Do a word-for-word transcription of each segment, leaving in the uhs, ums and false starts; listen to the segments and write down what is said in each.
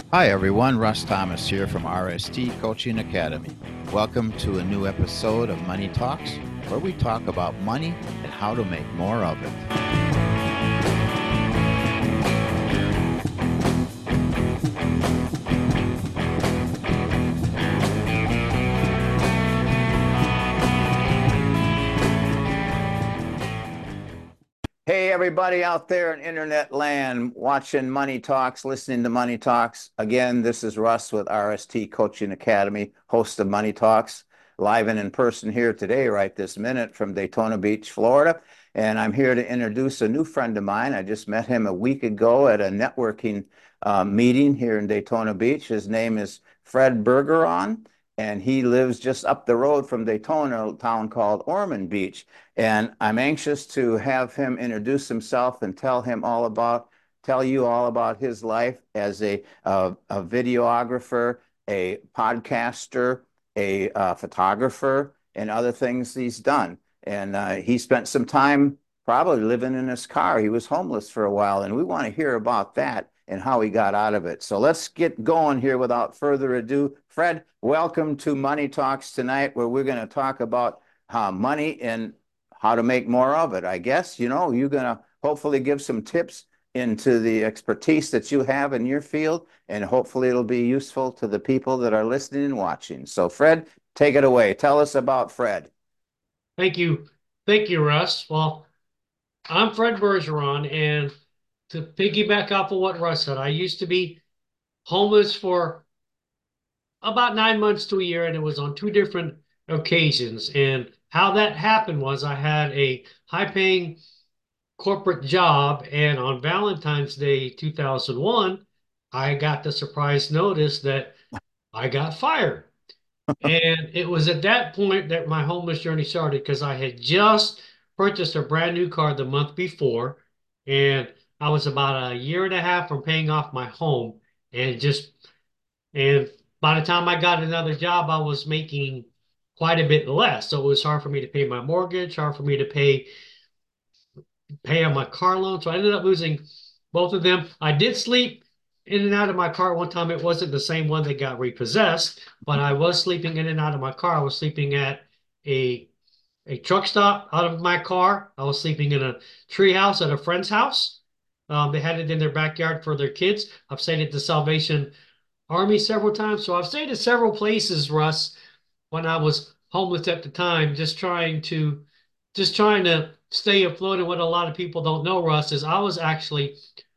Hi everyone, Russ Thomas here from R S T Coaching Academy. Welcome to a new episode of Money Talks, where we talk about money and how to make more of it. Hey, everybody out there in internet land watching Money Talks, listening to Money Talks. Again, this is Russ with R S T Coaching Academy, host of Money Talks, live and in person here today, right this minute from Daytona Beach, Florida. And I'm here to introduce a new friend of mine. I just met him a week ago at a networking uh, meeting here in Daytona Beach. His name is Fred Bergeron, and he lives just up the road from Daytona, a town called Ormond Beach. And I'm anxious to have him introduce himself and tell him all about, tell you all about his life as a, uh, a videographer, a podcaster, a uh, photographer, and other things he's done. And uh, he spent some time probably living in his car. He was homeless for a while, and we want to hear about that and how he got out of it. So let's get going here without further ado. Fred, welcome to Money Talks tonight, where we're going to talk about uh, money and how to make more of it. I guess, you know, you're going to hopefully give some tips into the expertise that you have in your field, and hopefully it'll be useful to the people that are listening and watching. So, Fred, take it away. Tell us about Fred. Thank you. Thank you, Russ. Well, I'm Fred Bergeron, and to piggyback off of what Russ said, I used to be homeless for about nine months to a year, and it was on two different occasions. And how that happened was I had a high-paying corporate job, and on Valentine's Day two thousand one, I got the surprise notice that I got fired. And it was at that point that my homeless journey started because I had just purchased a brand new car the month before, and I was about a year and a half from paying off my home, and just and by the time I got another job, I was making quite a bit less. So it was hard for me to pay my mortgage, hard for me to pay pay on my car loan. So I ended up losing both of them. I did sleep in and out of my car one time. It wasn't the same one that got repossessed, but I was sleeping in and out of my car. I was sleeping at a a truck stop out of my car. I was sleeping in a tree house at a friend's house. Um, they had it in their backyard for their kids. I've stayed at the Salvation Army several times. So I've stayed at several places, Russ, when I was homeless at the time, just trying to just trying to stay afloat. And what a lot of people don't know, Russ, is I was actually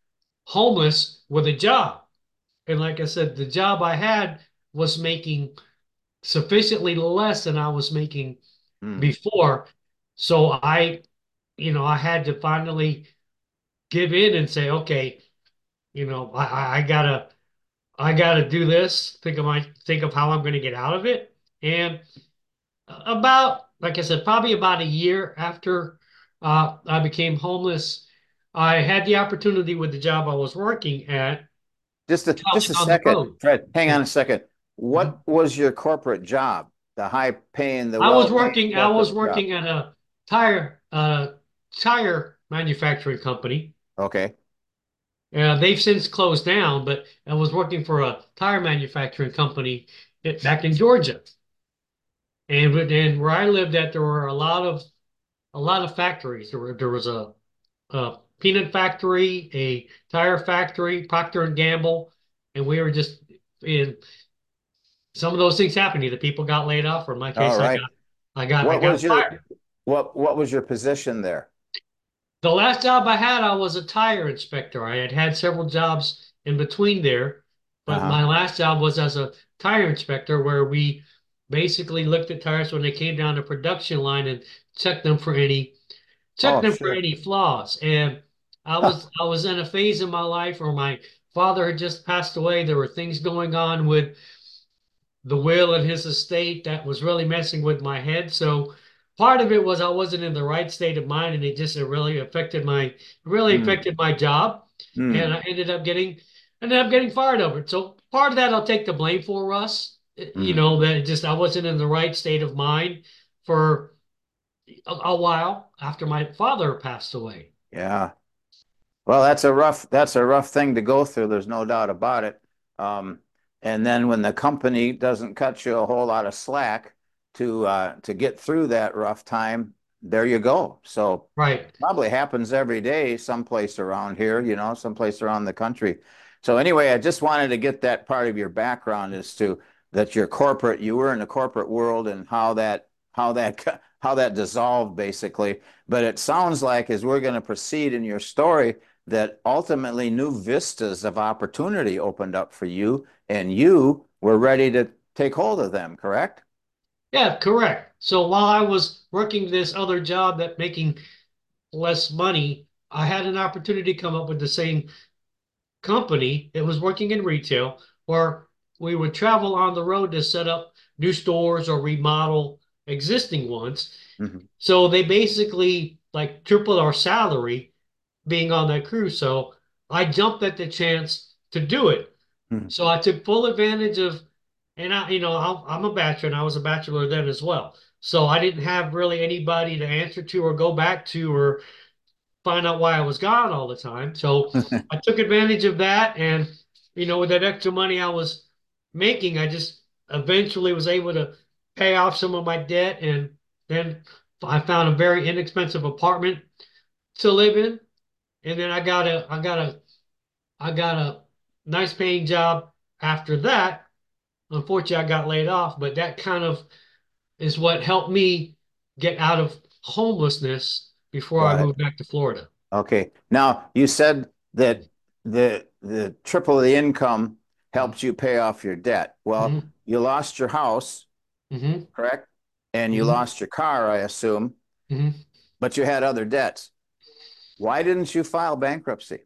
homeless with a job. And like I said, the job I had was making sufficiently less than I was making Hmm. before. So I, you know, I had to finally give in and say, okay, you know, I, I I gotta I gotta do this. Think of my think of how I'm going to get out of it. And about, like I said, probably about a year after uh, I became homeless, I had the opportunity with the job I was working at Just a, out just a on the second, road. Fred. Hang Yeah. on a second. Mhm. What was your corporate job? The high paying, the I was well paying working. I was corporate job. working at a tire uh, tire manufacturing company. Okay. Uh, they've since closed down, but I was working for a tire manufacturing company back in Georgia. And and where I lived at, there were a lot of a lot of factories. There were there was a, a peanut factory, a tire factory, Procter and Gamble, and we were just in some of those things happened. Either people got laid off, or in my All case, I right. got I got I What was got your fired. what what was your position there? The last job I had, I was a tire inspector. I had had several jobs in between there, but Uh-huh. my last job was as a tire inspector, where we basically looked at tires when they came down the production line and checked them for any checked Oh, them for sure. any flaws. And I was I was in a phase in my life where my father had just passed away. There were things going on with the will and his estate that was really messing with my head. So part of it was I wasn't in the right state of mind, and it just it really affected my really Mm, affected my job, and mm, I ended up getting ended up getting fired over it. So part of that I'll take the blame for, Russ. You mm. know, that it just I wasn't in the right state of mind for a, a while after my father passed away. Yeah. Well, that's a rough that's a rough thing to go through. There's no doubt about it. Um, and then when the company doesn't cut you a whole lot of slack to uh, to get through that rough time, there you go. So Right. probably happens every day someplace around here, you know, someplace around the country. So anyway, I just wanted to get that part of your background as to that you're corporate, you were in the corporate world and how that how that how that dissolved basically. But it sounds like as we're going to proceed in your story, that ultimately new vistas of opportunity opened up for you and you were ready to take hold of them, correct? Yeah, correct. So while I was working this other job that making less money, I had an opportunity to come up with the same company. It was working in retail where we would travel on the road to set up new stores or remodel existing ones. Mhm. So they basically like tripled our salary being on that cruise. So I jumped at the chance to do it. Mhm. So I took full advantage of, and I, you know, I'm I'm a bachelor and I was a bachelor then as well. So I didn't have really anybody to answer to or go back to or find out why I was gone all the time. So I took advantage of that. And, you know, with that extra money I was making, I just eventually was able to pay off some of my debt. And then I found a very inexpensive apartment to live in. And then I got a, I got a, I got a nice paying job after that. Unfortunately, I got laid off, but that kind of is what helped me get out of homelessness before I Got it. moved back to Florida. Okay. Now, you said that the the triple the income helped you pay off your debt. Well, Mm-hmm. you lost your house, Mm-hmm. correct? And you Mm-hmm. lost your car, I assume, Mm-hmm. but you had other debts. Why didn't you file bankruptcy?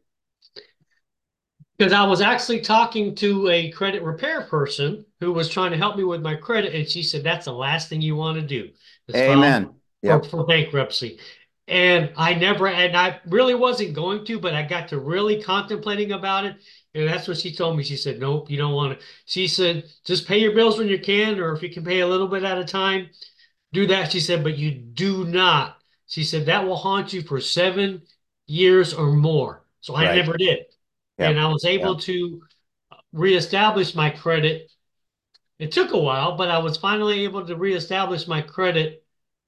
Because I was actually talking to a credit repair person who was trying to help me with my credit, and she said that's the last thing you want to do is file Amen. for, Yep. for bankruptcy. And I never, and I really wasn't going to, but I got to really contemplating about it. And that's what she told me. She said, nope, you don't want to. She said, just pay your bills when you can, or if you can pay a little bit at a time, do that. She said, but you do not. She said, that will haunt you for seven years or more. So I Right. never did. And Yep. I was able Yep. to reestablish my credit. It took a while, but I was finally able to reestablish my credit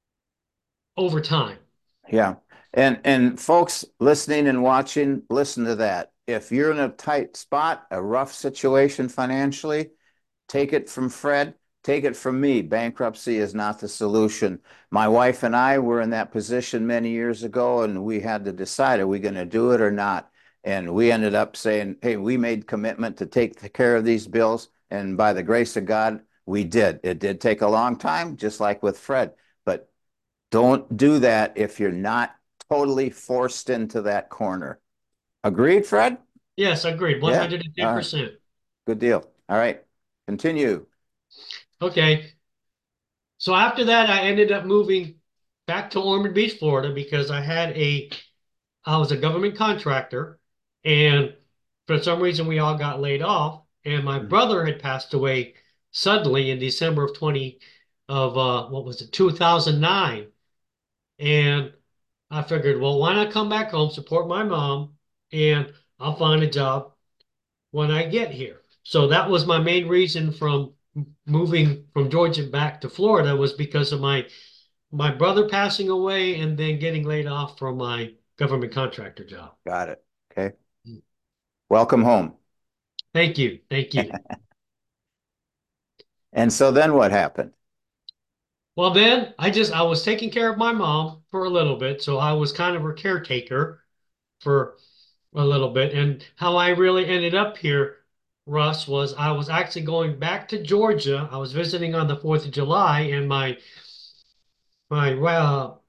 over time. Yeah. And and folks listening and watching, listen to that. If you're in a tight spot, a rough situation financially, take it from Fred, take it from me. Bankruptcy is not the solution. My wife and I were in that position many years ago, and we had to decide, are we going to do it or not? And we ended up saying, hey, we made commitment to take care of these bills. And by the grace of God, we did. It did take a long time, just like with Fred. But don't do that if you're not totally forced into that corner. Agreed, Fred? Yes, agreed. Yeah. All right. one hundred ten percent. Good deal. All right. Continue. Okay. So after that, I ended up moving back to Ormond Beach, Florida, because I had a, I was a government contractor. And for some reason, we all got laid off. And my Mhm. brother had passed away suddenly in December of twenty, of uh, what was it, two thousand nine. And I figured, well, why not come back home, support my mom, and I'll find a job when I get here. So that was my main reason from moving from Georgia back to Florida was because of my my brother passing away and then getting laid off from my government contractor job. Got it. Okay. Welcome home. Thank you. Thank you. And so then what happened? Well, then I just I was taking care of my mom for a little bit, so I was kind of her caretaker for a little bit. And how I really ended up here, Russ, was I was actually going back to Georgia. I was visiting on the fourth of July, and my my uh,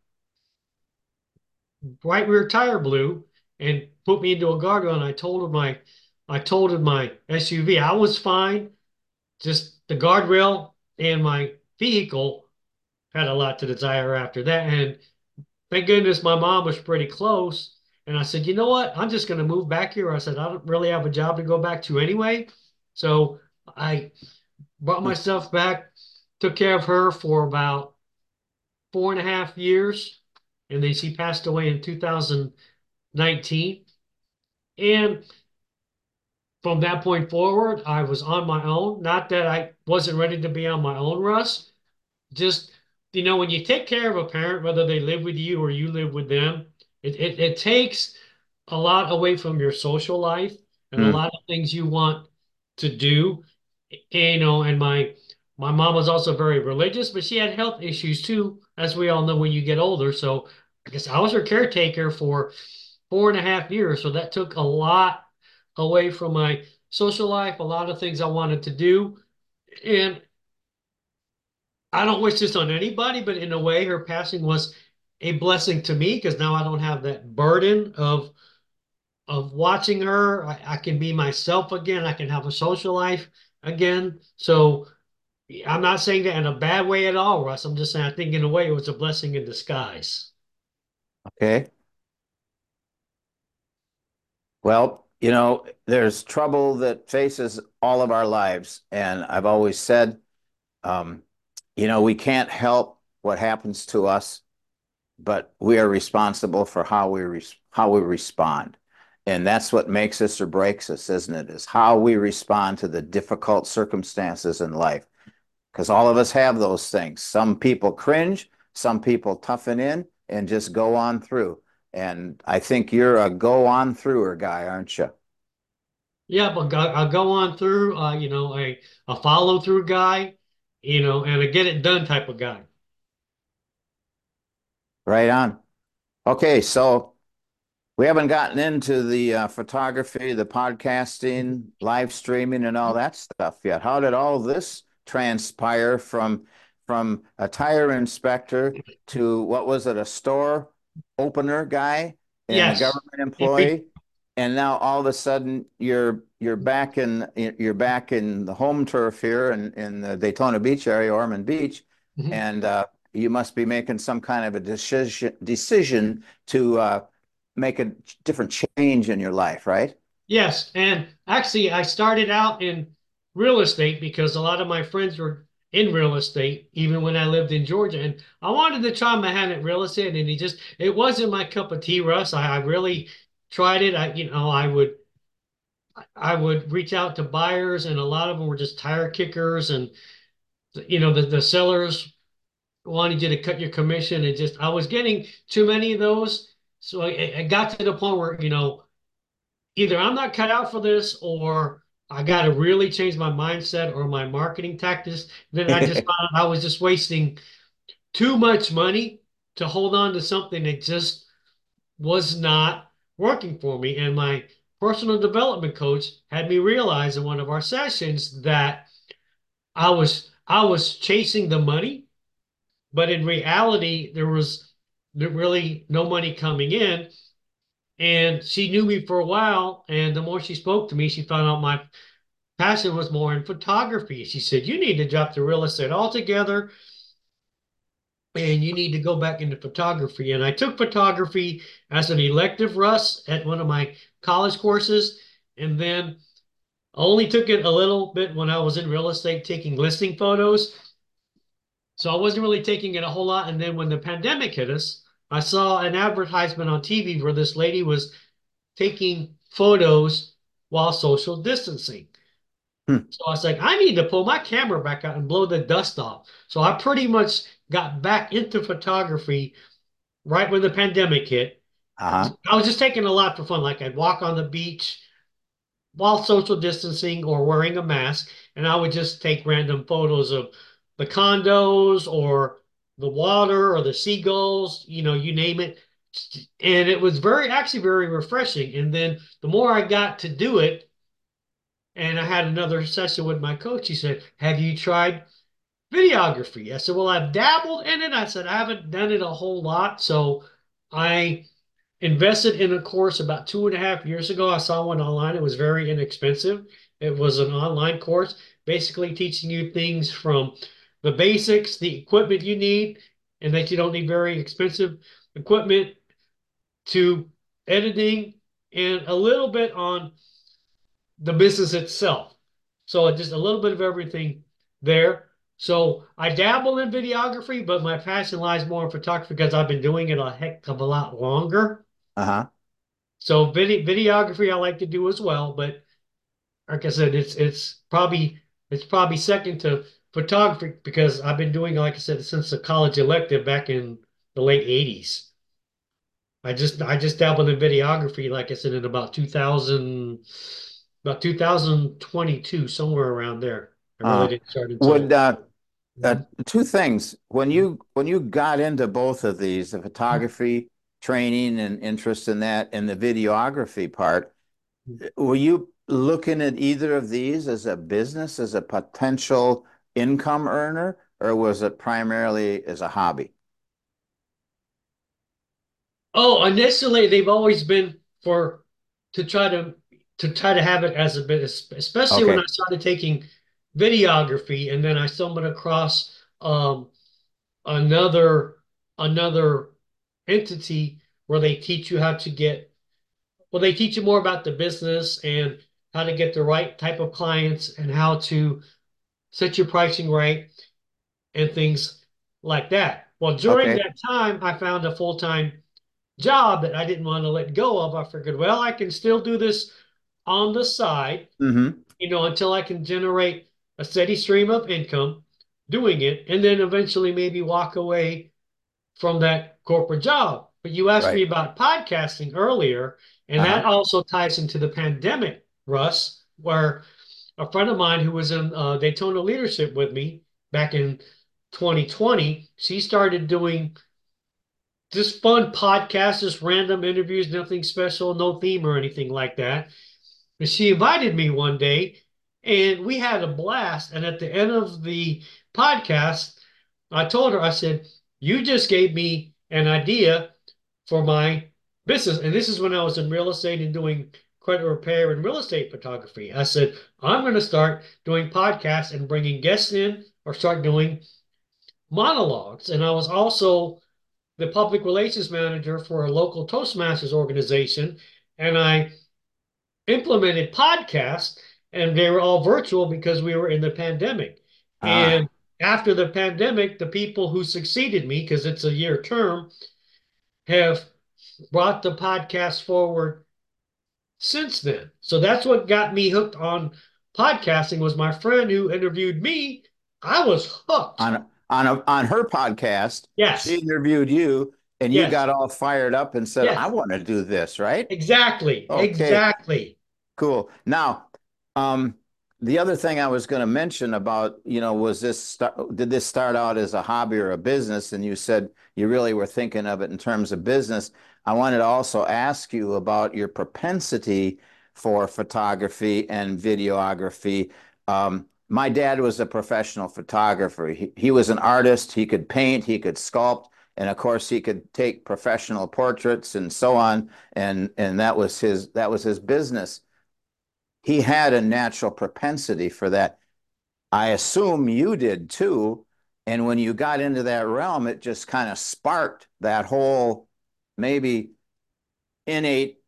right rear tire blew and put me into a guardrail. And I told him my I told him my S U V I was fine, just the guardrail and my vehicle had a lot to desire after that. And thank goodness my mom was pretty close. And I said, you know what? I'm just going to move back here. I said, I don't really have a job to go back to anyway. So I brought myself back, took care of her for about four and a half years. And then she passed away in two thousand nineteen. And from that point forward, I was on my own. Not that I wasn't ready to be on my own, Russ. Just, you know, when you take care of a parent, whether they live with you or you live with them, it, it, it takes a lot away from your social life and a Hmm. lot of things you want to do. You know, and my my mom was also very religious, but she had health issues too, as we all know when you get older. So I guess I was her caretaker for four and a half years. So that took a lot away from my social life, a lot of things I wanted to do. And I don't wish this on anybody, but in a way, her passing was a blessing to me because now I don't have that burden of of watching her. I, I can be myself again. I can have a social life again. So I'm not saying that in a bad way at all, Russ. I'm just saying I think in a way it was a blessing in disguise. Okay. Well, you know, there's trouble that faces all of our lives. And I've always said, um, you know, we can't help what happens to us, but we are responsible for how we res how we respond. And that's what makes us or breaks us, isn't it? Is how we respond to the difficult circumstances in life. Because all of us have those things. Some people cringe, some people toughen in and just go on through. And I think you're a go on througher guy, aren't you? Yeah, but go, I'll go on through, uh, you know, a, a follow through guy, you know, and a get it done type of guy. Right on. Okay, so we haven't gotten into the uh, photography, the podcasting, live streaming, and all that stuff yet. How did all this transpire from from a tire inspector to what was it, a store opener guy and a Yes. government employee, and now all of a sudden you're you're back in you're back in the home turf here in in the Daytona Beach area, Ormond Beach, Mhm. and uh, you must be making some kind of a decision decision to uh, make a different change in your life, right? Yes, and actually, I started out in real estate because a lot of my friends were in real estate, even when I lived in Georgia. And I wanted to try my hand at real estate, and it just it wasn't my cup of tea, Russ. I, I really tried it. I, you know, I would I would reach out to buyers, and a lot of them were just tire kickers, and you know, the the sellers wanted you to cut your commission, and just I was getting too many of those. So I, I got to the point where, you know, either I'm not cut out for this or I got to really change my mindset or my marketing tactics. Then I just found out I was just wasting too much money to hold on to something that just was not working for me. And my personal development coach had me realize in one of our sessions that I was I was chasing the money, but in reality there was really no money coming in. And she knew me for a while, and the more she spoke to me, she found out my passion was more in photography. She said, "You need to drop the real estate altogether and you need to go back into photography." And I took photography as an elective, Russ, at one of my college courses. And then I only took it a little bit when I was in real estate taking listing photos. So I wasn't really taking it a whole lot. And then when the pandemic hit us, I saw an advertisement on T V where this lady was taking photos while social distancing. Hmm. So I was like, I need to pull my camera back out and blow the dust off. So I pretty much got back into photography right when the pandemic hit. Uh-huh. I was just taking a lot for fun. Like I'd walk on the beach while social distancing or wearing a mask, and I would just take random photos of the condos or the water or the seagulls, you know, you name it. And it was very, actually very refreshing. And then the more I got to do it, and I had another session with my coach. He said, "Have you tried videography?" I said, "Well, I've dabbled in it." I said, "I haven't done it a whole lot." So I invested in a course about two and a half years ago. I saw one online. It was very inexpensive. It was an online course, basically teaching you things from the basics, the equipment you need, and that you don't need very expensive equipment, to editing, and a little bit on the business itself. So just a little bit of everything there. So I dabble in videography, but my passion lies more in photography because I've been doing it a heck of a lot longer. Uh-huh. So vid videography I like to do as well, but like I said, it's it's probably it's probably second to photography because I've been doing, like I said, since the college elective back in the late eighties. I just I just dabbled in videography, like I said, in about two thousand, about two thousand twenty-two, somewhere around there. I really Uh, didn't start would until. uh, uh, Mhm. two things. When you when you got into both of these, the photography training and interest in that, and the videography part, were you looking at either of these as a business, as a potential income earner, or was it primarily as a hobby? Oh, initially they've always been for to try to to try to have it as a business, especially when I Okay. started taking videography, and then I stumbled across um, another another entity where they teach you how to get well, they teach you more about the business and how to get the right type of clients and how to set your pricing right and things like that. Well, during Okay. that time, I found a full-time job that I didn't want to let go of. I figured, well, I can still do this on the side, Mm-hmm. you know, until I can generate a steady stream of income doing it, and then eventually maybe walk away from that corporate job. But you asked me Right. about podcasting earlier, and that Uh-huh. also ties into the pandemic, Russ, where a friend of mine who was in uh, Daytona leadership with me back in twenty twenty, she started doing just fun podcasts, just random interviews, nothing special, no theme or anything like that. And she invited me one day, and we had a blast. And at the end of the podcast, I told her, I said, "You just gave me an idea for my business." And this is when I was in real estate and doing credit repair and real estate photography. I said, "I'm going to start doing podcasts and bringing guests in or start doing monologues." And I was also the public relations manager for a local Toastmasters organization. And I implemented podcasts, and they were all virtual because we were in the pandemic. Ah, And after the pandemic, the people who succeeded me, because it's a year term, have brought the podcast forward since then. So that's what got me hooked on podcasting was my friend who interviewed me. I was hooked. on on a, on her podcast, she Yes, interviewed you, and you yes, got all fired up and said, "I yes, want to do this," right? exactly, Okay. exactly. Cool. Now, um, the other thing I was going to mention about, you know, was this start, did this start out as a hobby or a business? And you said you really were thinking of it in terms of business. I wanted to also ask you about your propensity for photography and videography. Um, my dad was a professional photographer. He, he was an artist. He could paint, he could sculpt, and of course, he could take professional portraits and so on. And and that was his that was his business. He had a natural propensity for that. I assume you did too. And when you got into that realm, it just kind of sparked that whole maybe innate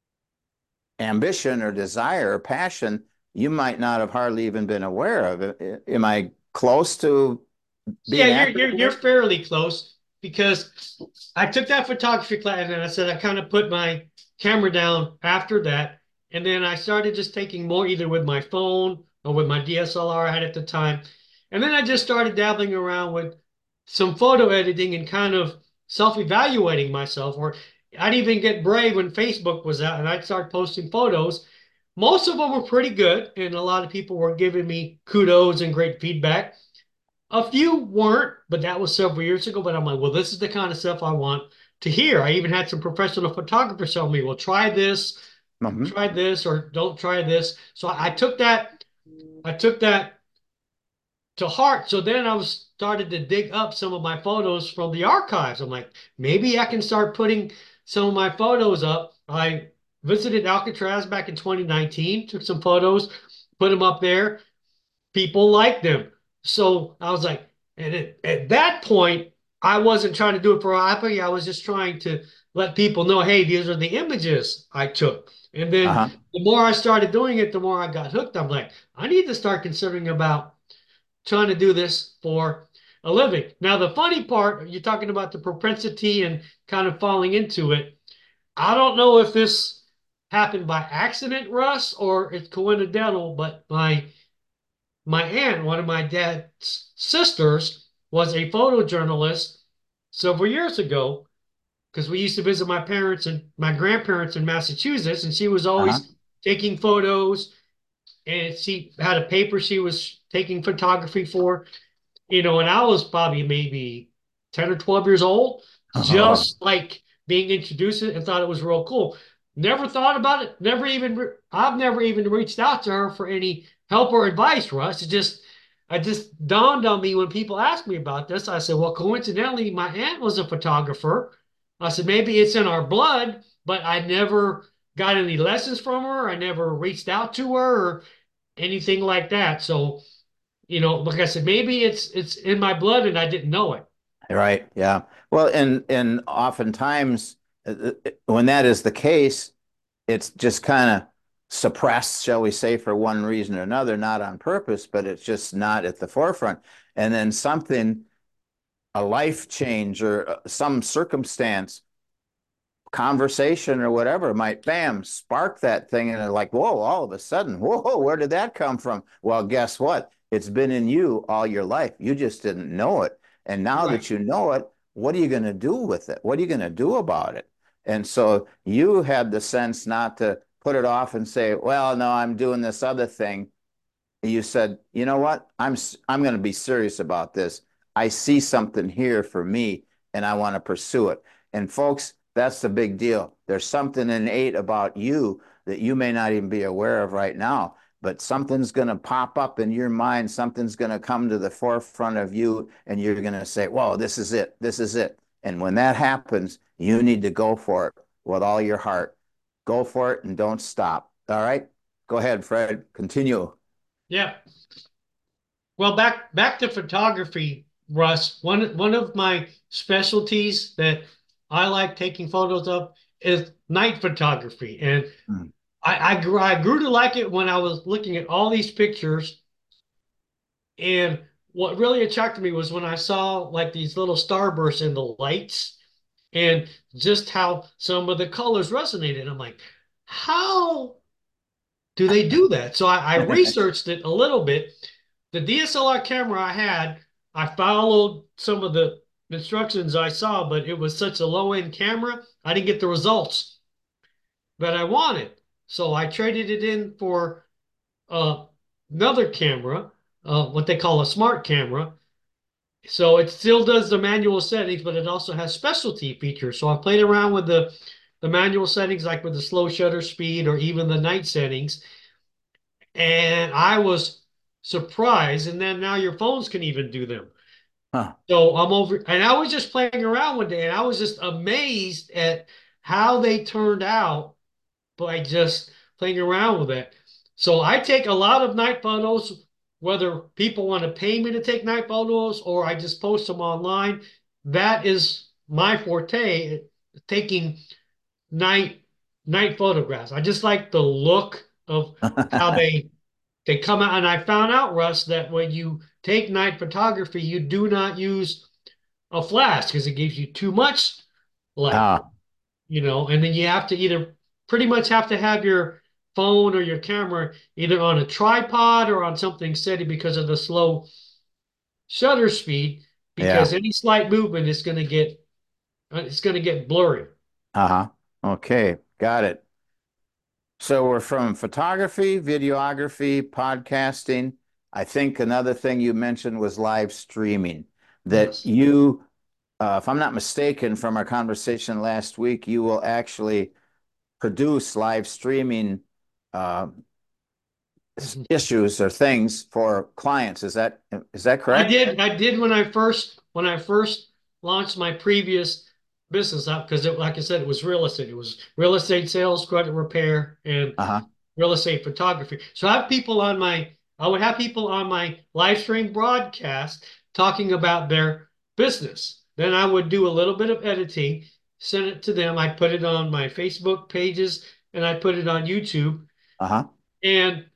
ambition or desire or passion you might not have hardly even been aware of. Am I close to Yeah, being you're accurate you're you're here? fairly close because I took that photography class and I said I kind of put my camera down after that, and then I started just taking more either with my phone or with my D S L R I had at the time, and then I just started dabbling around with some photo editing and kind of self-evaluating myself. Or I'd even get brave when Facebook was out and I'd start posting photos. Most of them were pretty good, and a lot of people were giving me kudos and great feedback. A few weren't, but that was several years ago. But I'm like, well, this is the kind of stuff I want to hear. I even had some professional photographers tell me, well, try this, Mhm. try this, or don't try this. So I took that, I took that to heart. So then I was started to dig up some of my photos from the archives. I'm like, maybe I can start putting some of my photos up. I visited Alcatraz back in twenty nineteen, took some photos, put them up there. People like them. So I was like, and at, at that point, I wasn't trying to do it for happy. I was just trying to let people know, hey, these are the images I took. And then Uh-huh. the more I started doing it, the more I got hooked. I'm like, I need to start considering about trying to do this for a living. Now, the funny part, you're talking about the propensity and kind of falling into it. I don't know if this happened by accident, Russ, or it's coincidental, but my my aunt, one of my dad's sisters, was a photojournalist several years ago because we used to visit my parents and my grandparents in Massachusetts, and she was Uh-huh. always taking photos, and she had a paper she was taking photography for, you know, and I was probably maybe ten or twelve years old, Oh, just like being introduced to it and thought it was real cool. Never thought about it. Never even, re- I've never even reached out to her for any help or advice, Russ. It just, it just dawned on me when people asked me about this. I said, well, coincidentally, my aunt was a photographer. I said, maybe it's in our blood, but I never got any lessons from her. I never reached out to her or anything like that. So, you know, like I said, maybe it's it's in my blood and I didn't know it. right. Yeah. Well, and and oftentimes uh, uh, when that is the case, it's just kind of suppressed, shall we say, for one reason or another, not on purpose, but it's just not at the forefront. And then something, a life change or uh, some circumstance, conversation or whatever might bam spark that thing and they're like, whoa, all of a sudden, whoa, where did that come from? Well, guess what? It's been in you all your life. You just didn't know it. And now Right. that you know it, what are you going to do with it? What are you going to do about it? And so you had the sense not to put it off and say, well, no, I'm doing this other thing. You said, you know what? I'm I'm going to be serious about this. I see something here for me and I want to pursue it. And folks, that's the big deal. There's something innate about you that you may not even be aware of right now, but something's going to pop up in your mind. Something's going to come to the forefront of you and you're going to say, whoa, this is it. This is it. And when that happens, you need to go for it with all your heart. Go for it and don't stop. All right? Go ahead, Fred. Continue. Yeah. Well, back back to photography, Russ. One one of my specialties that I like taking photos of is night photography. And Hmm. I, I grew I grew to like it when I was looking at all these pictures. And what really attracted me was when I saw like these little starbursts in the lights and just how some of the colors resonated. I'm like, how do they do that? So I, I researched it a little bit. The D S L R camera I had, I followed some of the instructions I saw, but it was such a low end camera, I didn't get the results that I wanted. So I traded it in for uh, another camera, uh, what they call a smart camera. So it still does the manual settings, but it also has specialty features. So I played around with the the manual settings, like with the slow shutter speed or even the night settings, and I was surprised. And then now your phones can even do them. Huh. So I'm over, and I was just playing around one day, and I was just amazed at how they turned out by just playing around with it. So I take a lot of night photos, whether people want to pay me to take night photos or I just post them online. That is my forte, taking night night photographs. I just like the look of how they they come out. And I found out, Russ, that when you take night photography, you do not use a flash because it gives you too much light, Ah, you know, and then you have to either pretty much have to have your phone or your camera either on a tripod or on something steady because of the slow shutter speed, yeah. because any slight movement is going to get uh, it's going to get blurry. Uh-huh. Okay, got it. So we're from photography, videography, podcasting. I think another thing you mentioned was live streaming. That Yes. you, uh, if I'm not mistaken, from our conversation last week, you will actually produce live streaming uh, issues or things for clients. Is that is that I correct? did. I did when I first when I first launched my previous business up because it, like I said, it was real estate. It was real estate sales, credit repair, and Uh-huh. real estate photography. So I have people on my I would have people on my live stream broadcast talking about their business. Then I would do a little bit of editing, send it to them. I put it on my Facebook pages and I put it on YouTube. Uh-huh. And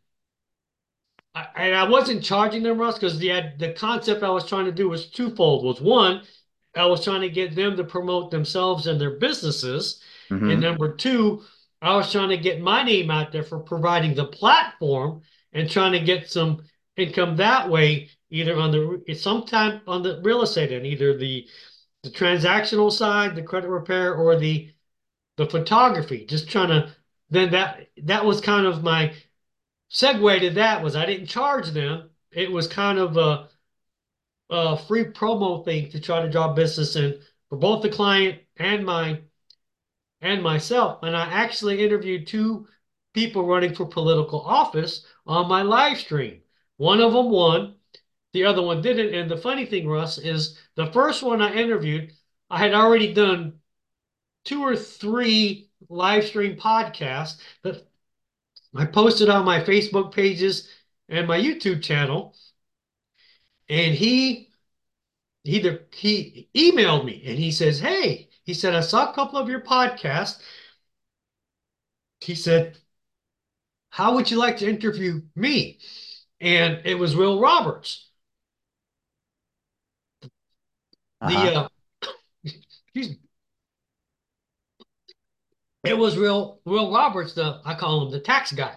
I, and I wasn't charging them, Russ, because the the concept I was trying to do was twofold. Was one, I was trying to get them to promote themselves and their businesses, and Mm-hmm. number two, I was trying to get my name out there for providing the platform and trying to get some income that way, either on the sometime on the real estate and either the the transactional side, the credit repair, or the the photography. Just trying to then that that was kind of my segue to that was I didn't charge them. It was kind of a, a free promo thing to try to draw business in for both the client and my and myself. And I actually interviewed two people running for political office on my live stream. One of them won, the other one didn't. And the funny thing, Russ, is the first one I interviewed, I had already done two or three live stream podcasts that I posted on my Facebook pages and my YouTube channel. And he either he emailed me and he says, "Hey," he said, "I saw a couple of your podcasts." He said, "How would you like to interview me?" And it was Will Roberts. The Uh-huh. uh, excuse me, it was Will Will Roberts. The I call him the tax guy,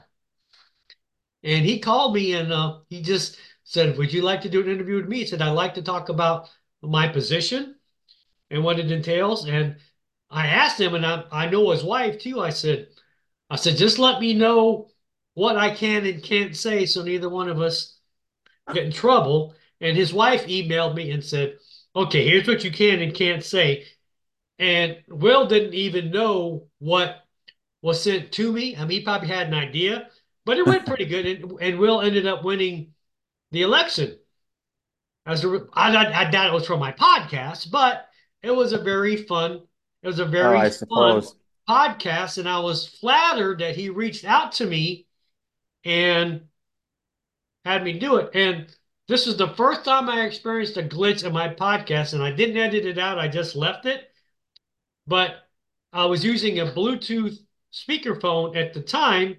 and he called me and uh, he just said, "Would you like to do an interview with me?" He said, "I'd like to talk about my position and what it entails." And I asked him, and I, I know his wife too. I said, I said, just let me know what I can and can't say so neither one of us get in trouble. And his wife emailed me and said, "Okay, here's what you can and can't say." And Will didn't even know what was sent to me. I mean, he probably had an idea, but it went pretty good. And, and Will ended up winning the election. As a, I, I doubt it was from my podcast, but it was a very fun, it was a Oh, very I fun suppose. podcast. And I was flattered that he reached out to me and had me do it. And this was the first time I experienced a glitch in my podcast, and I didn't edit it out. I just left it. But I was using a Bluetooth speakerphone at the time,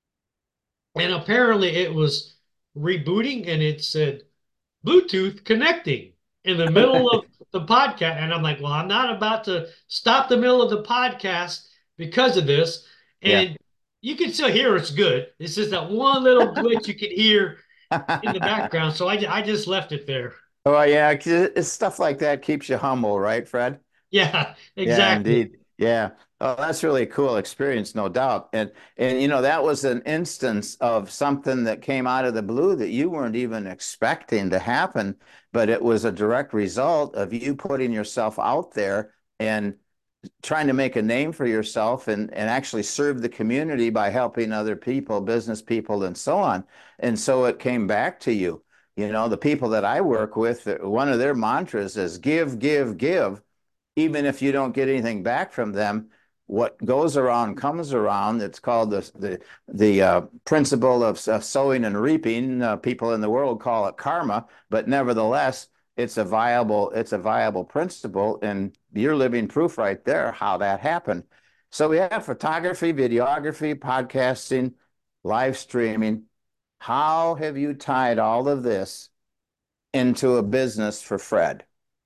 and apparently it was rebooting and it said Bluetooth connecting in the middle of the podcast. And I'm like, well, I'm not about to stop the middle of the podcast because of this. Yeah. And you can still hear it's good. It's just that one little glitch you can hear in the background. So I, I just left it there. Oh, yeah. 'Cause it's stuff like that keeps you humble, right, Fred? Yeah, Yeah, exactly. indeed. Yeah. Oh, that's really a cool experience, no doubt. And and you know, that was an instance of something that came out of the blue that you weren't even expecting to happen, but it was a direct result of you putting yourself out there and trying to make a name for yourself and and actually serve the community by helping other people, business people, and so on. And so it came back to you. You know, the people that I work with, one of their mantras is give, give, give, even if you don't get anything back from them. What goes around comes around. It's called the the the uh, principle of uh, sowing and reaping. Uh, people in the world call it karma, but nevertheless, it's a viable it's a viable principle, and you're living proof right there how that happened. So we have photography, videography, podcasting, live streaming. How have you tied all of this into a business for Fred?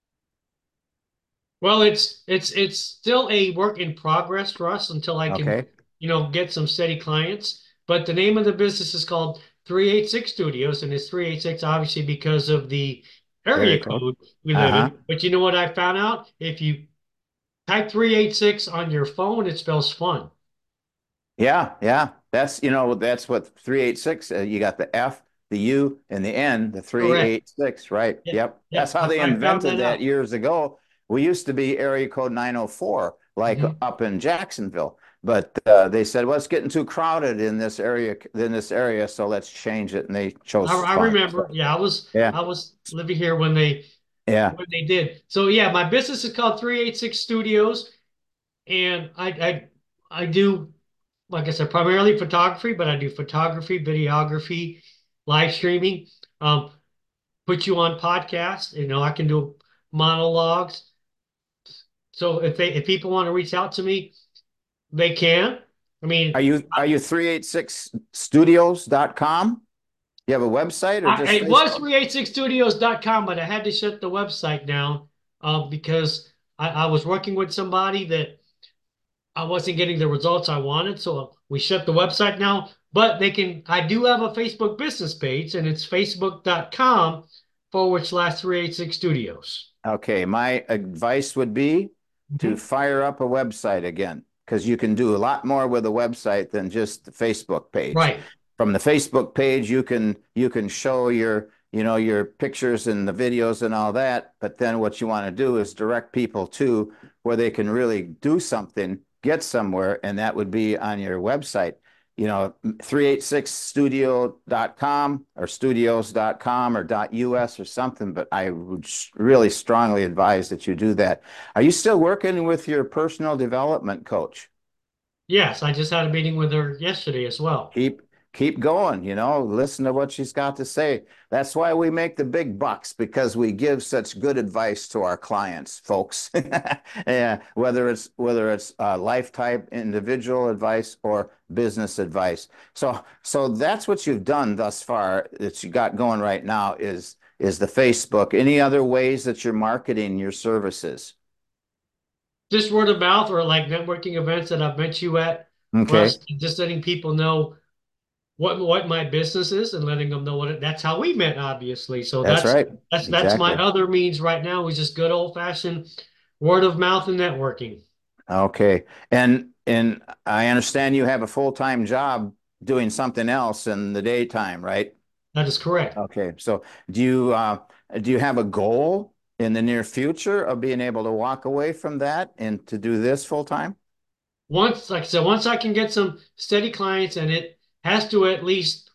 Well, it's it's it's still a work in progress for us until I can, Okay. you know, get some steady clients. But the name of the business is called three eighty-six Studios, and it's three eighty-six obviously because of the Area area code. code we live Uh-huh. in. But you know what I found out? If you type three eighty-six on your phone, it spells fun. Yeah, yeah. That's, you know, that's what three eighty-six, uh, you got the F, the U, and the N, the Correct. three eighty-six, right? Yeah, Yep. yeah. That's how I, they I found invented that that out. years ago. We used to be area code nine oh four, like Mhm. up in Jacksonville. But uh, they said, well, it's getting too crowded in this area, in this area, so let's change it. And they I, chose I fun. remember. So, Yeah, I was yeah, I was living here when they yeah. when they did. So yeah, my business is called three eighty-six Studios, and I I I do, like I said, primarily photography, but I do photography, videography, live streaming. Um, put you on podcasts. You know, I can do monologues. So if they if people want to reach out to me, they can. I Are mean, you are you three eighty-six studios dot com? You have a website or I, just it was Facebook? three eighty-six studios dot com, but I had to shut the website down uh, because I, I was working with somebody that I wasn't getting the results I wanted, so we shut the website now. But they can, I do have a Facebook business page, and it's facebook.com forward slash 386 Studios. Okay, my advice would be to Mhm. fire up a website again, because you can do a lot more with a website than just the Facebook page. Right. From the Facebook page, you can you can show your, you know, your pictures and the videos and all that, but then what you want to do is direct people to where they can really do something, get somewhere, and that would be on your website. You know, three eighty-six studio dot com or studios dot com or .us or something, but I would really strongly advise that you do that. Are you still working with your personal development coach? Yes, I just had a meeting with her yesterday as well. Keep keep going, you know, listen to what she's got to say. That's why we make the big bucks, because we give such good advice to our clients, folks. Yeah, whether it's whether it's uh, lifetime individual advice or business advice. So so that's what you've done thus far that you got going right now is is the Facebook. Any other ways that you're marketing your services? Just word of mouth or like networking events that I've met you at, Okay, Russ, just letting people know what what my business is and letting them know what it, that's how we met, obviously. So that's that's right. that's that's my Exactly. other means right now is just good old fashioned word of mouth and networking. Okay. And and I understand you have a full-time job doing something else in the daytime, right? That is correct. Okay. So do you uh do you have a goal in the near future of being able to walk away from that and to do this full time? Once, like I said, once I can get some steady clients and it has to at least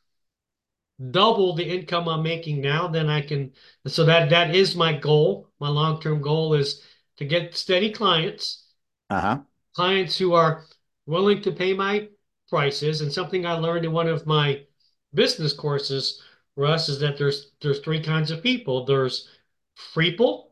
double the income I'm making now, then I can. So that that is my goal. My long-term goal is to get steady clients, Uh-huh. clients who are willing to pay my prices. And something I learned in one of my business courses, Russ, is that there's there's three kinds of people. There's freeple,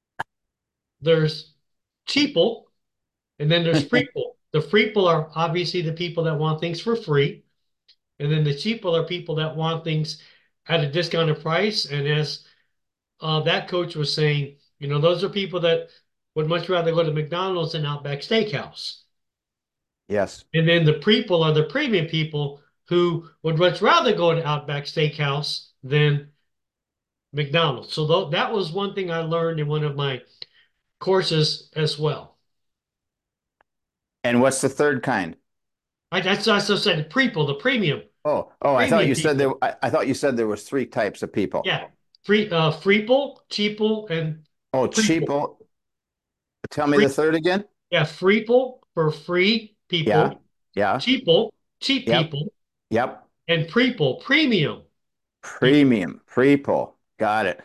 there's cheaple, and then there's freeple. The freeple are obviously the people that want things for free. And then the cheaple are people that want things at a discounted price. And as uh, that coach was saying, you know, those are people that would much rather go to McDonald's than Outback Steakhouse. Yes. And then the people are the premium people who would much rather go to Outback Steakhouse than McDonald's. So th that was one thing I learned in one of my courses as well. And what's the third kind? I, that's I also said the people, the premium, Oh, oh, I thought premium you said there people. I, I thought you said there was three types of people. Yeah, free, uh, freeple, cheaple, and Oh, prequel. cheapo. Tell me Free, the third again. yeah, freeple for free Yeah. people, Yeah. cheaple, cheap Yep. people, Yep. and prequel, premium people. Premium, pre-pull. Got it.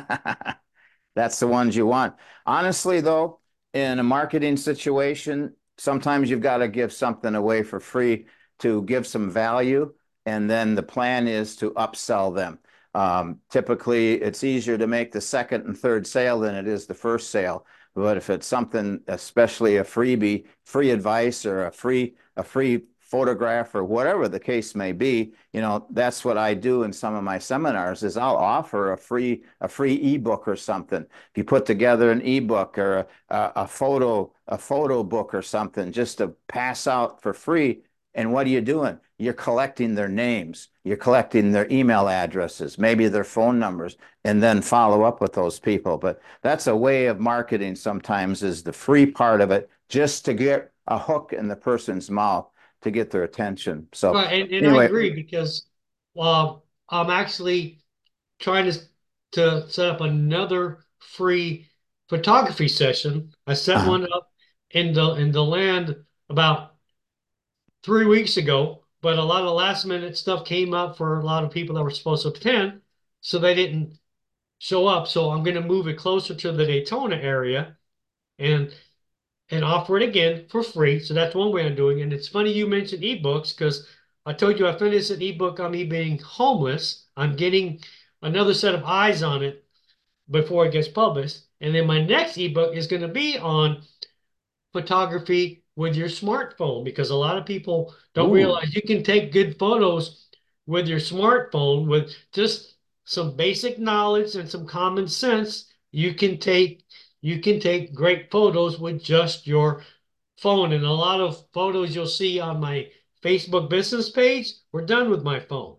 That's the ones you want. Honestly, though, in a marketing situation, sometimes you've got to give something away for free to give some value, and then the plan is to upsell them. Um, typically, it's easier to make the second and third sale than it is the first sale. But if it's something, especially a freebie, free advice or a free a free photograph or whatever the case may be, you know, that's what I do in some of my seminars is I'll offer a free a free ebook or something. If you put together an ebook or a, a, a photo a photo book or something just to pass out for free, and what are you doing? You're collecting their names, you're collecting their email addresses, maybe their phone numbers, and then follow up with those people. But that's a way of marketing sometimes is the free part of it just to get a hook in the person's mouth to get their attention. So Right, and, and I anyway, agree because uh, I'm actually trying to to set up another free photography session. I set uh-huh. one up in the in the land about three weeks ago, but a lot of last minute stuff came up for a lot of people that were supposed to attend, so they didn't show up. So I'm going to move it closer to the Daytona area and and offer it again for free. So that's one way I'm doing it. And it's funny you mentioned ebooks because I told you I finished an ebook on me being homeless. I'm getting another set of eyes on it before it gets published. And then my next ebook is going to be on photography with your smartphone because a lot of people don't Ooh. realize you can take good photos with your smartphone with just some basic knowledge and some common sense. You can take you can take great photos with just your phone, and a lot of photos you'll see on my Facebook business page were done with my phone.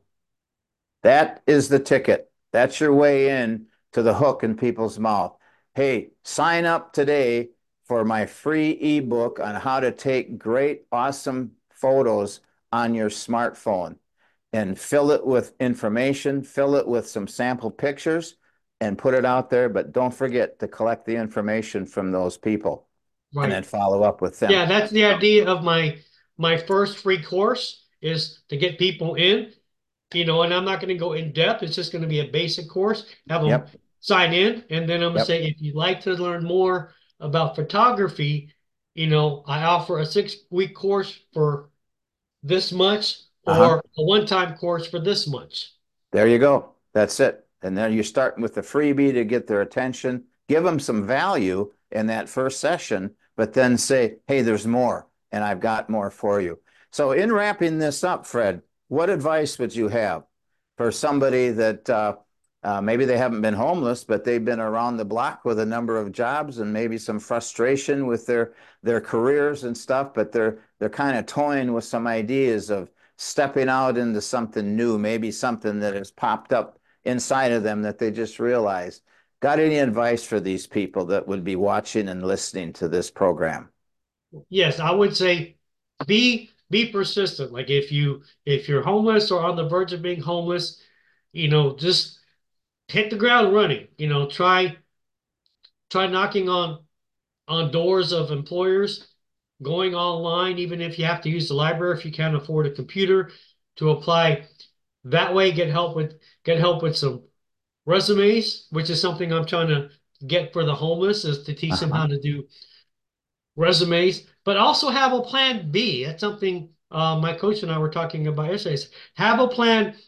That is the ticket. That's your way in to the hook in people's mouth. Hey, sign up today for my free ebook on how to take great, awesome photos on your smartphone and fill it with information, fill it with some sample pictures, and put it out there. But don't forget to collect the information from those people and then Right. follow up with them. Yeah, that's the idea of my my first free course is to get people in, you know, and I'm not going to go in depth. It's just going to be a basic course. Have them Yep. sign in, and then I'm going to Yep. say, if you'd like to learn more about photography, you know, I offer a six week course for this much Uh-huh. or a one time course for this much. There you go. That's it. And then you're starting with the freebie to get their attention, give them some value in that first session, but then say, hey, there's more, and I've got more for you. So, in wrapping this up, Fred, what advice would you have for somebody that uh, uh, maybe they haven't been homeless, but they've been around the block with a number of jobs and maybe some frustration with their their careers and stuff, but they're they're kind of toying with some ideas of stepping out into something new, maybe something that has popped up inside of them that they just realized. Got any advice for these people that would be watching and listening to this program? Yes, I would say be be persistent. Like if you if you're homeless or on the verge of being homeless, you know, just hit the ground running. You know, try try knocking on on doors of employers, going online, even if you have to use the library if you can't afford a computer to apply. That way, get help with get help with some resumes, which is something I'm trying to get for the homeless, is to teach them Uh-huh. how to do resumes, but also have a plan B. That's something uh, my coach and I were talking about yesterday. Have a plan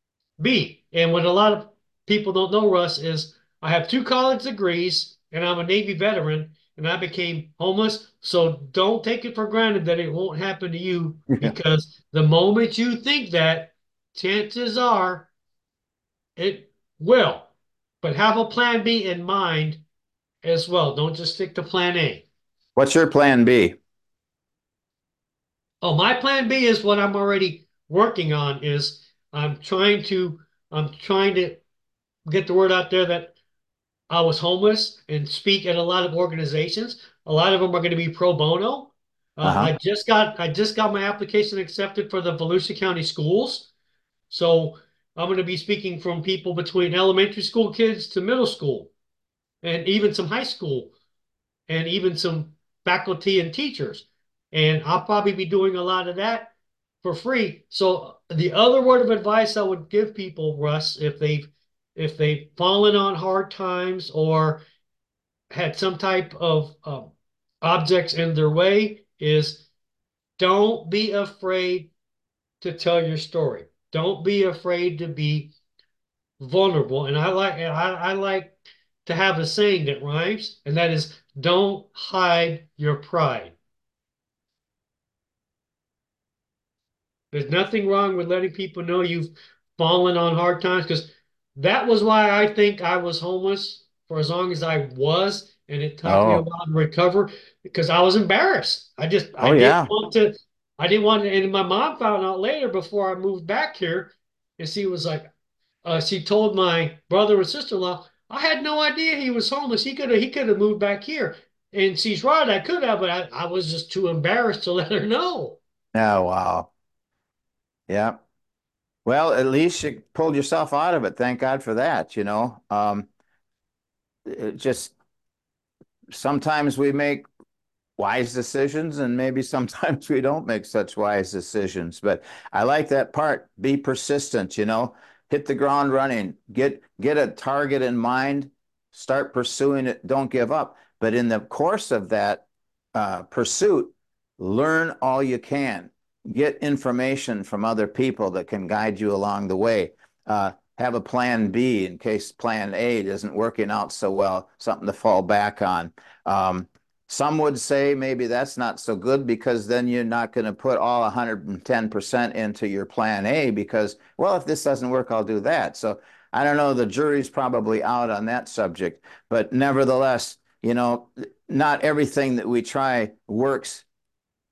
B. And what a lot of people don't know, Russ, is I have two college degrees and I'm a Navy veteran and I became homeless. So don't take it for granted that it won't happen to you, Yeah. because the moment you think that, chances are it will. But have a plan B in mind as well. Don't just stick to plan A. What's your plan B? Oh, my plan B is what I'm already working on is I'm trying to I'm trying to get the word out there that I was homeless and speak at a lot of organizations. A lot of them are going to be pro bono. Uh, Uh-huh. I just got I just got my application accepted for the Volusia County Schools. So I'm going to be speaking from people between elementary school kids to middle school and even some high school and even some faculty and teachers. And I'll probably be doing a lot of that for free. So the other word of advice I would give people, Russ, if they've if they've fallen on hard times or had some type of um, objects in their way, is don't be afraid to tell your story. Don't be afraid to be vulnerable. And I like I, I like to have a saying that rhymes, and that is don't hide your pride. There's nothing wrong with letting people know you've fallen on hard times, because that was why I think I was homeless for as long as I was, and it took me a Oh, while to recover because I was embarrassed. I just I oh didn't yeah. want to I didn't want to, and my mom found out later before I moved back here, and she was like, uh, she told my brother and sister-in-law, I had no idea he was homeless. He could have he could have moved back here. And she's right, I could have, but I, I was just too embarrassed to let her know. Oh, wow. Yeah. Well, at least you pulled yourself out of it. Thank God for that, you know. Um, it just sometimes we make wise decisions and maybe sometimes we don't make such wise decisions, but I like that part. Be persistent, you know, hit the ground running, get get a target in mind, start pursuing it, don't give up, but in the course of that uh, pursuit, learn all you can, get information from other people that can guide you along the way. uh, have a plan B in case plan A isn't working out so well, something to fall back on. um, some would say maybe that's not so good because then you're not going to put all one hundred ten percent into your plan A because, well, if this doesn't work, I'll do that. So I don't know, the jury's probably out on that subject, but nevertheless, you know, not everything that we try works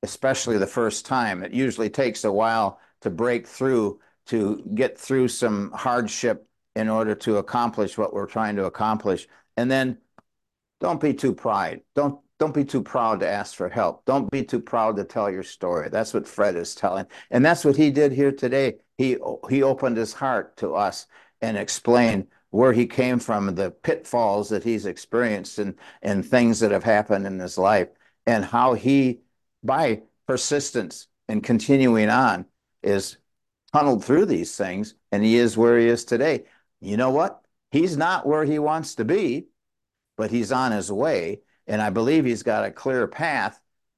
especially the first time. It usually takes a while to break through, to get through some hardship in order to accomplish what we're trying to accomplish. And then don't be too pride. Don't don't be too proud to ask for help. Don't be too proud to tell your story. That's what Fred is telling. And that's what he did here today. He he opened his heart to us and explained where he came from, the pitfalls that he's experienced and, and things that have happened in his life, and how he, by persistence and continuing on, is tunneled through these things, and he is where he is today. You know what? He's not where he wants to be, but he's on his way, and I believe he's got a clear path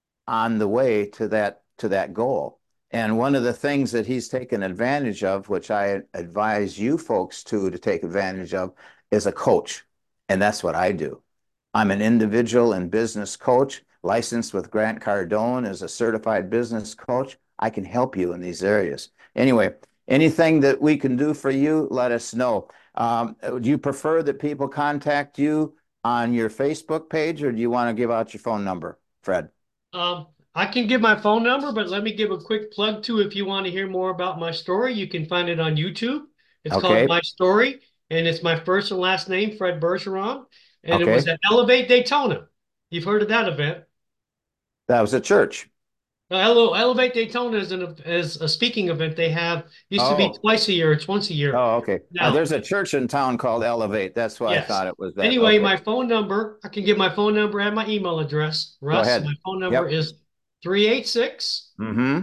on the way to that to that goal. And one of the things that he's taken advantage of, which I advise you folks to to take advantage of, is a coach. And that's what I do. I'm an individual and business coach, licensed with Grant Cardone as a certified business coach. I can help you in these areas. Anyway, anything that we can do for you, let us know. Um, do you prefer that people contact you on your Facebook page, or do you want to give out your phone number, Fred? Um, I can give my phone number, but let me give a quick plug too. If you want to hear more about my story, you can find it on YouTube. It's Okay. called My Story, and it's my first and last name, Fred Bergeron. And it Okay. was at Elevate Daytona. You've heard of that event? That was a church. Uh, Ele- Elevate Daytona is, an, is a speaking event they have. Used to be Oh, twice a year. It's once a year. oh, okay. Uh, Now, there's a church in town called Elevate. That's why I yes. thought it was that. Anyway, Okay. my phone number, I can give my phone number and my email address. Go Russ, ahead. my phone number Yep. is three eight six, Mm-hmm.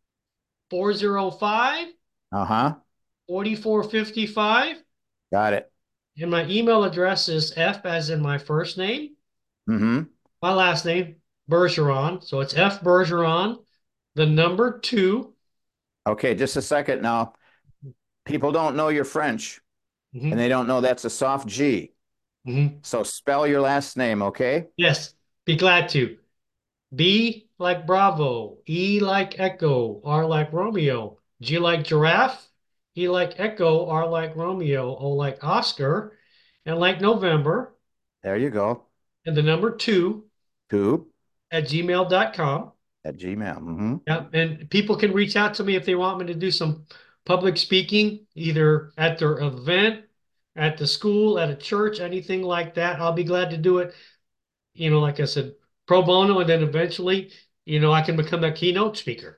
four oh five, Uh-huh. four four five five. Got it. And my email address is F as in my first name, Mm-hmm. my last name, Bergeron. So it's F Bergeron, the number two. Okay, just a second now. People don't know your French, Mhm. and they don't know that's a soft G. Mhm. So spell your last name, okay? Yes, be glad to. B like Bravo, E like Echo, R like Romeo, G like Giraffe, E like Echo, R like Romeo, O like Oscar, and like November, There you go. and the number two Two at gmail dot com. at Gmail. Mm-hmm. Yeah, and people can reach out to me if they want me to do some public speaking, either at their event, at the school, at a church, anything like that. I'll be glad to do it. You know, like I said, pro bono, and then eventually, you know, I can become a keynote speaker.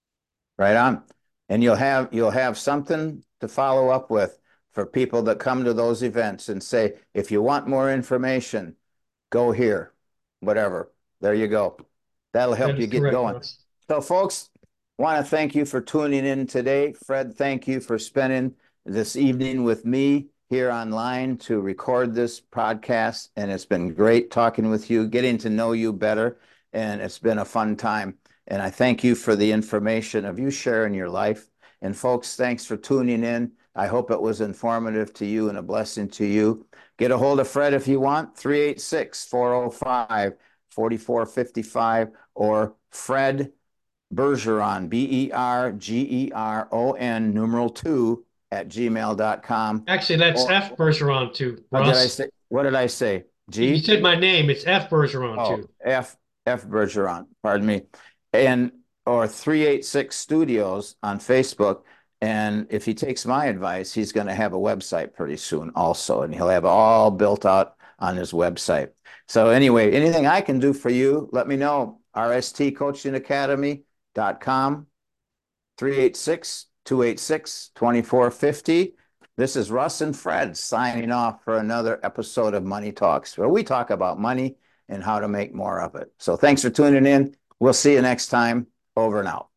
Right on. And you'll have you'll have something to follow up with for people that come to those events and say, if you want more information, go here, whatever. There you go. That'll That help you is get correct, going. Russ. So, folks, want to thank you for tuning in today. Fred, thank you for spending this evening with me here online to record this podcast. And it's been great talking with you, getting to know you better. And it's been a fun time. And I thank you for the information of you sharing your life. And folks, thanks for tuning in. I hope it was informative to you and a blessing to you. Get a hold of Fred if you want, three eight six, four oh five, four four five five, or Fred Bergeron, B E R G E R O N, numeral two, at gmail dot com. Actually, that's Or, F Bergeron too, what did I Russ. say? What did I say? You G? said my name. It's F Bergeron Oh, too. F F Bergeron, pardon me. And or three eighty-six Studios on Facebook. And if he takes my advice, he's going to have a website pretty soon also, and he'll have all built out on his website. So anyway, anything I can do for you, let me know. R S T Coaching Academy dot com, three eight six, two eight six, two four five zero. This is Russ and Fred signing off for another episode of Money Talks, where we talk about money and how to make more of it. So thanks for tuning in. We'll see you next time. Over and out.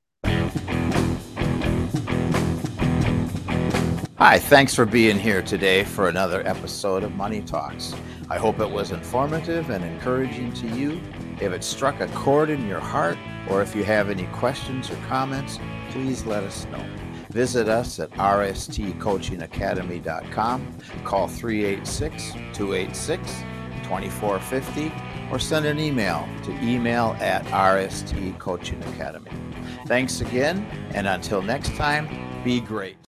Hi, thanks for being here today for another episode of Money Talks. I hope it was informative and encouraging to you. If it struck a chord in your heart, or if you have any questions or comments, please let us know. Visit us at R S T Coaching Academy dot com, call three eight six, two eight six, two four five zero, or send an email to email at R S T Coaching Academy. Thanks again, and until next time, be great.